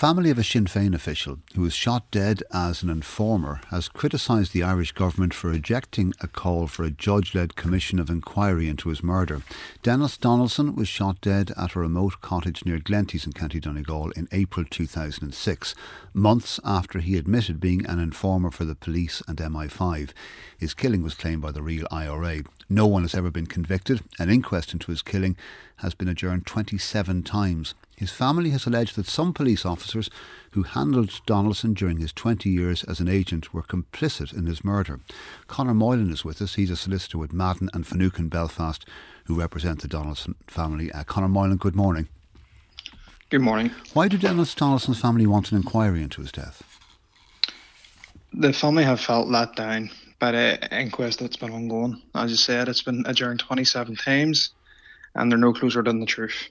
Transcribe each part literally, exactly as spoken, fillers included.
family of a Sinn Féin official who was shot dead as an informer has criticised the Irish government for rejecting a call for a judge-led commission of inquiry into his murder. Dennis Donaldson was shot dead at a remote cottage near Glenties in County Donegal in April two thousand six, months after he admitted being an informer for the police and M I five. His killing was claimed by the real I R A. No one has ever been convicted. An inquest into his killing has been adjourned twenty-seven times. His family has alleged that some police officers who handled Donaldson during his twenty years as an agent were complicit in his murder. Conor Moylan is with us. He's a solicitor with Madden and Finucane Belfast who represent the Donaldson family. Uh, Conor Moylan, good morning. Good morning. Why did Dennis Donaldson's family want an inquiry into his death? The family have felt let down by the inquest that's been ongoing. As you said, it's been adjourned twenty-seven times and they're no closer than the truth.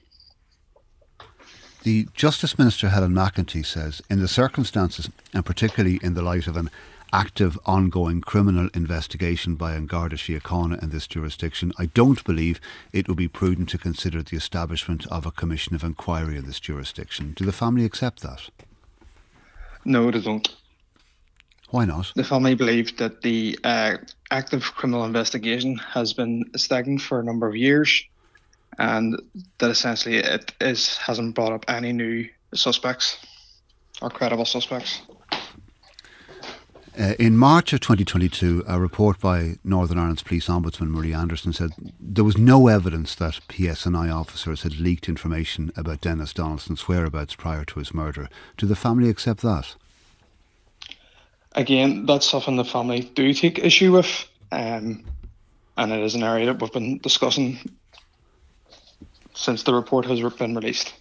The Justice Minister, Helen McEntee, says, in the circumstances, and particularly in the light of an active, ongoing criminal investigation by An Garda Síochána in this jurisdiction, I don't believe it would be prudent to consider the establishment of a commission of inquiry in this jurisdiction. Do the family accept that? No, they don't. Why not? The family believe that the uh, active criminal investigation has been stagnant for a number of years, and that essentially it is hasn't brought up any new suspects or credible suspects. Uh, in March of twenty twenty-two, a report by Northern Ireland's Police Ombudsman Marie Anderson said there was no evidence that P S N I officers had leaked information about Dennis Donaldson's whereabouts prior to his murder. Do the family accept that? Again, that's something the family do take issue with, um, and it is an area that we've been discussing since the report has been released.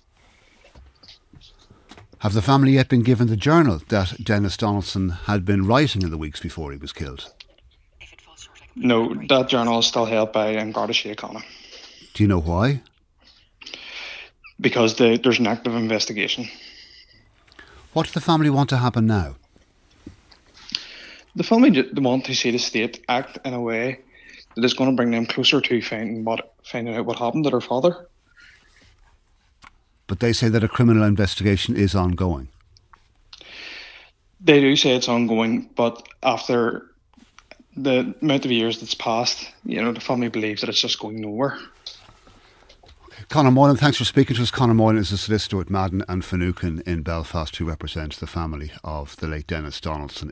Have the family yet been given the journal that Dennis Donaldson had been writing in the weeks before he was killed? No, that journal is still held by An Garda Síochána. Do you know why? Because the, there's an active investigation. What does the family want to happen now? The family ju- want to see the state act in a way that is going to bring them closer to finding what finding out what happened to their father. But they say that a criminal investigation is ongoing. They do say it's ongoing, but after the amount of years that's passed, you know, the family believes that it's just going nowhere. Conor Moylan, thanks for speaking to us. Conor Moylan is a solicitor with Madden and Finucane in Belfast who represents the family of the late Dennis Donaldson.